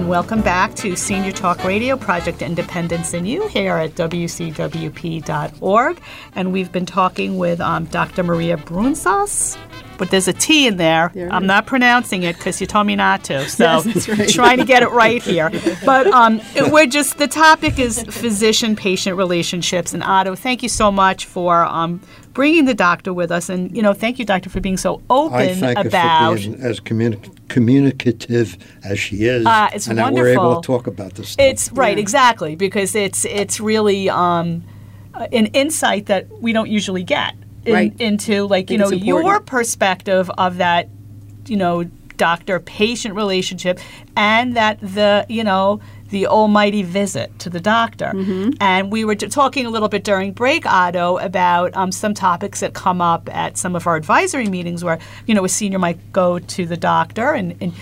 and welcome back to Senior Talk Radio, Project Independence in You, here at WCWP.org. And we've been talking with Dr. Maria Brunsas. But there's a T in there. I'm not pronouncing it because you told me not to. So yes, that's right. Trying to get it right here. But the topic is physician-patient relationships. And Otto, thank you so much for bringing the doctor with us. And, thank you, doctor, for being so open I thank about... her for being as communicative as she is. It's and wonderful. that we're able to talk about this stuff. It's right, exactly, because it's really an insight that we don't usually get into, like, your perspective of that, doctor-patient relationship, and that the almighty visit to the doctor. Mm-hmm. And we were talking a little bit during break, Otto, about some topics that come up at some of our advisory meetings where, a senior might go to the doctor and in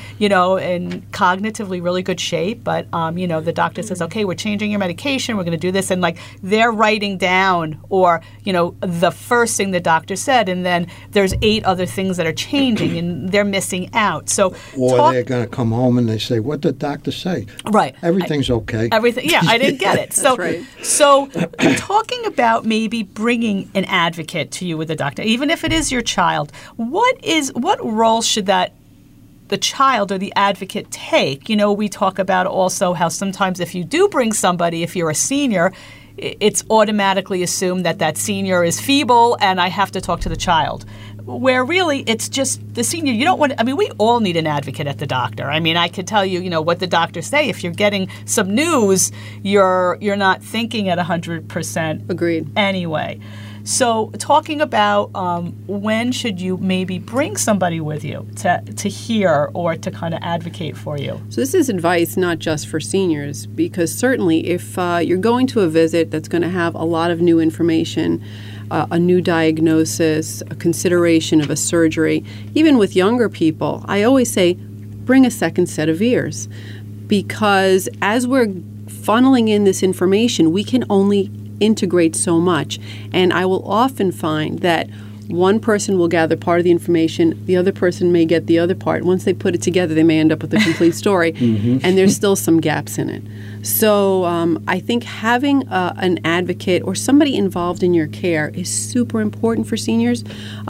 cognitively really good shape, but, the doctor says, okay, we're changing your medication, we're going to do this, and, like, they're writing down or, the first thing the doctor said, and then there's 8 other things that are changing, and they're missing out. So, they're going to come home and they say, what did the doctor say? Right. Everything's okay. Everything, yeah, I didn't get it. So, right. So talking about maybe bringing an advocate to you with a doctor, even if it is your child, what role should the child or the advocate take? We talk about also how sometimes if you do bring somebody, if you're a senior, it's automatically assumed that senior is feeble and I have to talk to the child. Where really it's just the senior. You don't want to, we all need an advocate at the doctor. I could tell you, what the doctors say. If you're getting some news, you're not thinking at 100%. Agreed. Anyway. So talking about when should you maybe bring somebody with you to hear or to kind of advocate for you? So this is advice not just for seniors, because certainly if you're going to a visit that's going to have a lot of new information, a new diagnosis, a consideration of a surgery, even with younger people, I always say bring a second set of ears, because as we're funneling in this information, we can only integrate so much. And I will often find that one person will gather part of the information, the other person may get the other part. Once they put it together, they may end up with a complete story, and there's still some gaps in it. So I think having an advocate or somebody involved in your care is super important for seniors.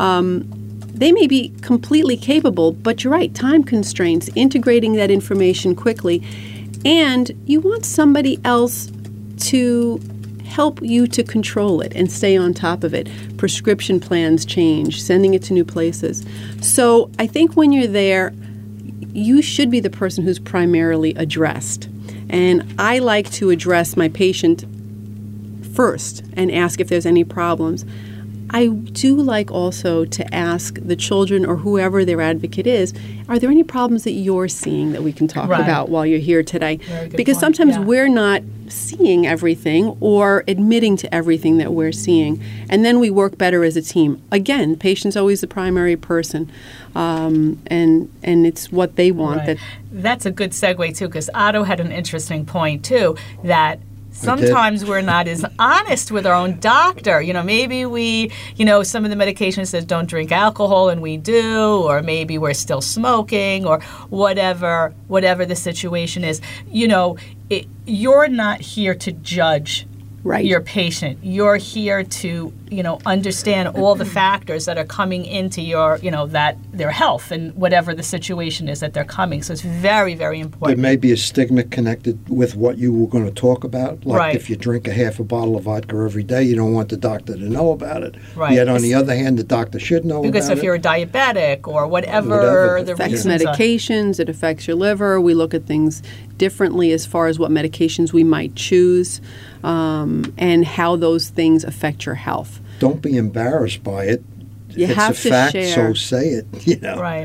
They may be completely capable, but you're right, time constraints, integrating that information quickly, and you want somebody else to help you to control it and stay on top of it. Prescription plans change, sending it to new places. So I think when you're there, you should be the person who's primarily addressed. And I like to address my patient first and ask if there's any problems. I do like also to ask the children or whoever their advocate is, are there any problems that you're seeing that we can talk about while you're here today? Because sometimes we're not seeing everything or admitting to everything that we're seeing. And then we work better as a team. Again, the patient's always the primary person, and it's what they want. Right. That's a good segue, too, because Otto had an interesting point, too, that sometimes we're not as honest with our own doctor. Maybe we, some of the medication says don't drink alcohol and we do, or maybe we're still smoking, or whatever the situation is. You're not here to judge your patient. You're here to, understand all the factors that are coming into your, that their health and whatever the situation is that they're coming. So it's very, very important. There may be a stigma connected with what you were going to talk about. Like if you drink a half a bottle of vodka every day, you don't want the doctor to know about it. Right. Yet on the other hand, the doctor should know about it. Because if you're a diabetic or whatever the affects reasons medications, it affects your liver. We look at things differently as far as what medications we might choose, and how those things affect your health. Don't be embarrassed by it. It's have a fact, to share. so say it. Right.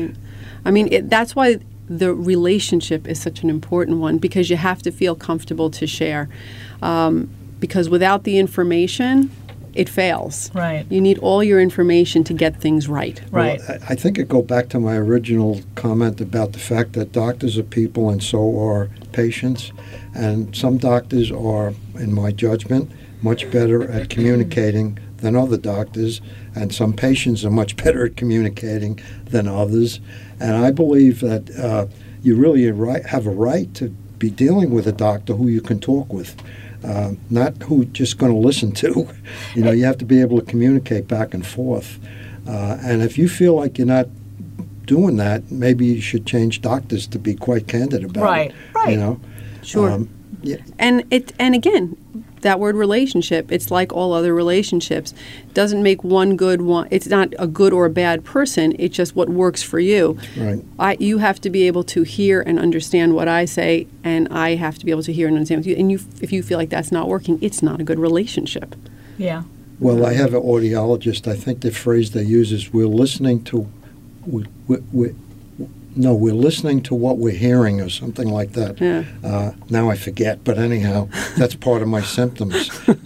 That's why the relationship is such an important one, because you have to feel comfortable to share. Because without the information, it fails. Right. You need all your information to get things right. Right. Well, I think it goes back to my original comment about the fact that doctors are people and so are patients. And some doctors are, in my judgment, much better at communicating than other doctors, and some patients are much better at communicating than others. And I believe that you really have a right to be dealing with a doctor who you can talk with, not who just going to listen to. You have to be able to communicate back and forth. And if you feel like you're not doing that, maybe you should change doctors, to be quite candid about it. Right. Sure. Yeah. And again, that word relationship, it's like all other relationships. Doesn't make one good one. It's not a good or a bad person. It's just what works for you. Right. You have to be able to hear and understand what I say, and I have to be able to hear and understand what you. And if you feel like that's not working, it's not a good relationship. Yeah. Well, I have an audiologist. I think the phrase they use is we're listening to what we're hearing, or something like that. Yeah. Now I forget, but anyhow, that's part of my symptoms.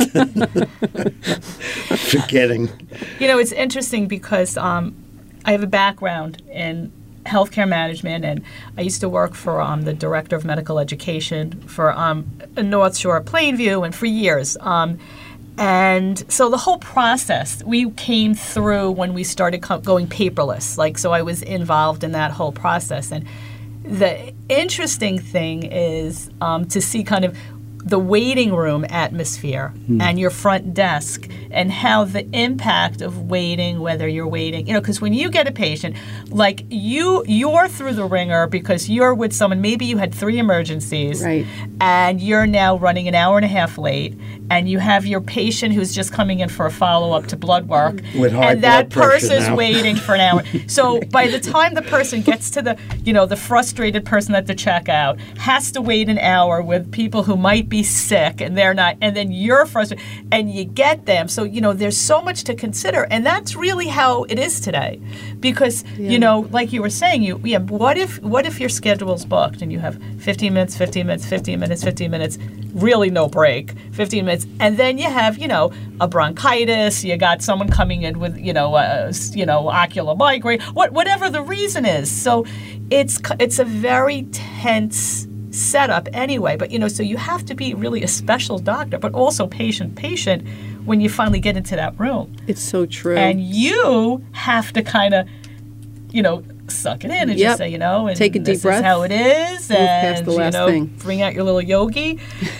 Forgetting. It's interesting because I have a background in healthcare management, and I used to work for the director of medical education for North Shore Plainview, and for years. And so the whole process, we came through when we started going paperless. So I was involved in that whole process. And the interesting thing is to see kind of the waiting room atmosphere and your front desk, and how the impact of waiting, whether you're waiting, because when you get a patient, like you're through the ringer because you're with someone, maybe you had 3 emergencies, right, and you're now running an hour and a half late, and you have your patient who's just coming in for a follow-up to blood work, with high and that blood pressure person's now. waiting for an hour. So by the time the person gets to the frustrated person at the checkout, has to wait an hour with people who might be sick, and they're not, and then you're frustrated, and you get them. So, there's so much to consider, and that's really how it is today. Because, like you were saying, what if your schedule's booked and you have 15 minutes, 15 minutes, 15 minutes, 15 minutes, really no break, 15 minutes, and then you have, a bronchitis, you got someone coming in with, ocular migraine, whatever the reason is. So it's a very tense setup anyway, but so you have to be really a special doctor, but also patient when you finally get into that room. It's so true. And you have to kind of, suck it in and just say, and take a deep breath. This is how it is, Move and past the last thing. Bring out your little yogi.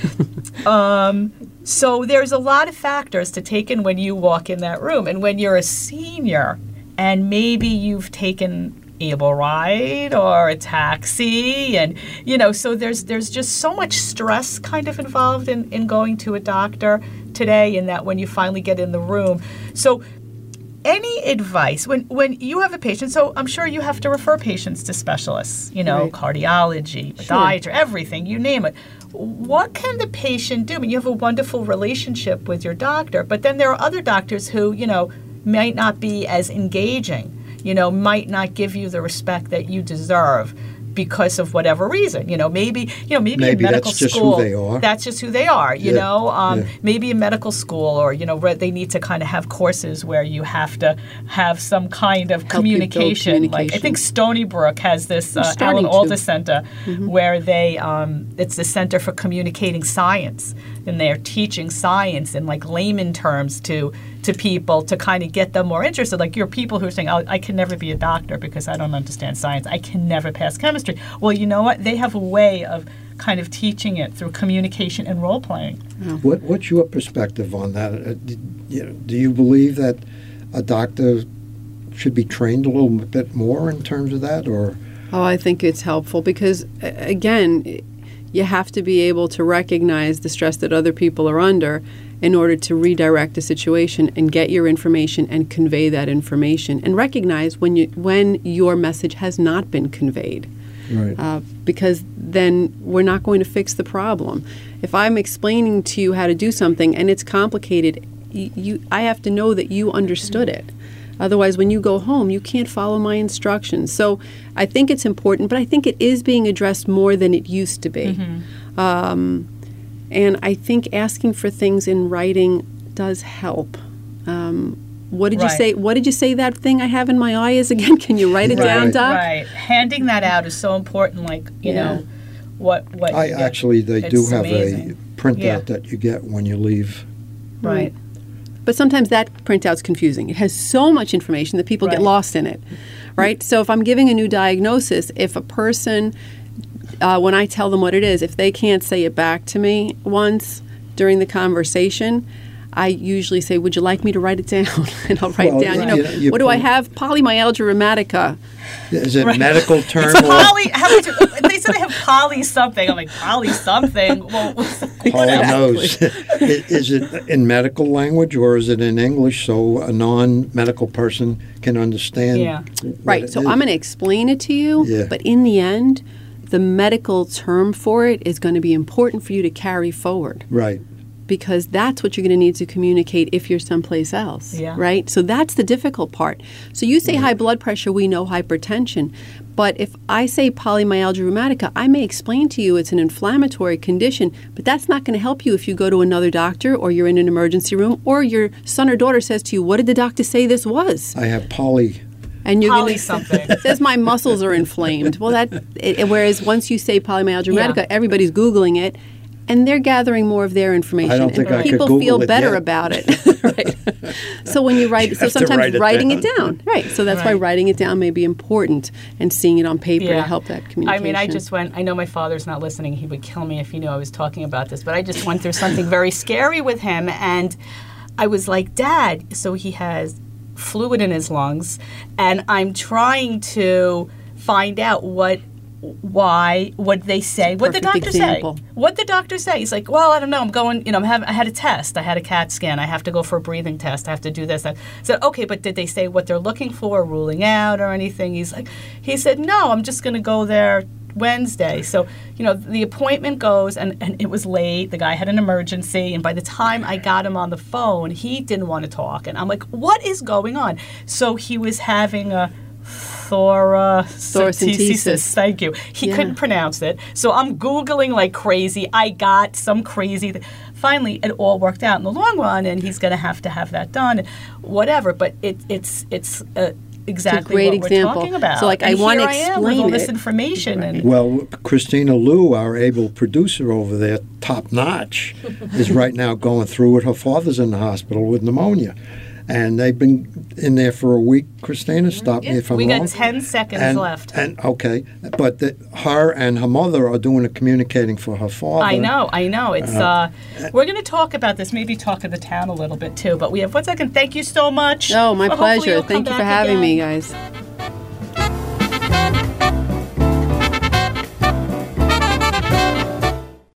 So there's a lot of factors to take in when you walk in that room, and when you're a senior, and maybe you've taken Able ride or a taxi, and so there's just so much stress kind of involved in going to a doctor today, and that when you finally get in the room. So any advice when you have a patient, so I'm sure you have to refer patients to specialists, Right. cardiology, podiatry, everything, you name it. What can the patient do? I mean, you have a wonderful relationship with your doctor, but then there are other doctors who, might not be as engaging, might not give you the respect that you deserve because of whatever reason. Maybe in medical that's just school, who they are. that's just who they are. Yeah. Maybe in medical school, or they need to kind of have courses where you have to have some kind of Help you build communication. Like I think Stony Brook has this Alan Alda Center, where they it's the Center for Communicating Science, and they're teaching science in like layman terms to people to kind of get them more interested. Like you're people who are saying, I can never be a doctor because I don't understand science. I can never pass chemistry. Well, you know what? They have a way of kind of teaching it through communication and role playing. What's your perspective on that? Do you believe that a doctor should be trained a little bit more in terms of that, or? Oh, I think it's helpful because, again, you have to be able to recognize the stress that other people are under in order to redirect a situation and get your information and convey that information, and recognize when your message has not been conveyed. Right. Because then we're not going to fix the problem. If I'm explaining to you how to do something and it's complicated, I have to know that you understood it. Otherwise, when you go home, you can't follow my instructions. So I think it's important, but I think it is being addressed more than it used to be. And I think asking for things in writing does help. What did you say? What did you say that thing I have in my eye is again? Can you write it down, Doc? Right. Handing that out is so important. Like, you know, what I actually, they do have amazing. a printout that you get when you leave. Right. But sometimes that printout's confusing. It has so much information that people get lost in it, right? So if I'm giving a new diagnosis, if a person when I tell them what it is, if they can't say it back to me once during the conversation, I usually say, would you like me to write it down? And I'll write down, what do I have? Polymyalgia rheumatica. Is it medical term? It's they said they have poly something. I'm like, poly something? Well, polynose. Is it in medical language or is it in English so a non-medical person can understand? Yeah. Right. So I'm going to explain it to you, but in the end, the medical term for it is going to be important for you to carry forward. Right. Because that's what you're going to need to communicate if you're someplace else, right? So that's the difficult part. So you say high blood pressure, we know hypertension. But if I say polymyalgia rheumatica, I may explain to you it's an inflammatory condition, but that's not going to help you if you go to another doctor or you're in an emergency room or your son or daughter says to you, what did the doctor say this was? I have poly. And you're going to something. Says my muscles are inflamed. Well, whereas once you say polymyalgia rheumatica, everybody's Googling it. And they're gathering more of their information. I don't think I could people Google feel it better yet. about it. Right. So when you write, so sometimes writing it down. Right. So that's why writing it down may be important and seeing it on paper to help that communication. I mean, I know my father's not listening. He would kill me if he knew I was talking about this. But I just went through something very scary with him. And I was like, Dad, so he has fluid in his lungs. And I'm trying to find out what they say, what the doctor say. What the doctor say. He's like, well, I don't know. I'm going, I had a test. I had a CAT scan. I have to go for a breathing test. I have to do this. I said, okay, but did they say what they're looking for, ruling out or anything? He said, no, I'm just going to go there Wednesday. So, the appointment goes, and it was late. The guy had an emergency. And by the time I got him on the phone, he didn't want to talk. And I'm like, what is going on? So he was having a thoracentesis. Thank you. He couldn't pronounce it. So I'm Googling like crazy. I got some crazy. Finally, it all worked out in the long run, and he's going to have that done, whatever. But it's exactly great what example. We're talking about. So, I want to explain with all this it. information. Right. Well, Christina Liu, our able producer over there, top notch, is right now going through it. Her father's in the hospital with pneumonia. And they've been in there for a week. Christina, stop me if I'm wrong. We got 10 seconds left. And okay, but her and her mother are doing the communicating for her father. I know. It's we're going to talk about this. Maybe talk of the town a little bit too. But we have 1 second. Thank you so much. Oh, my pleasure. Thank you for having me, guys.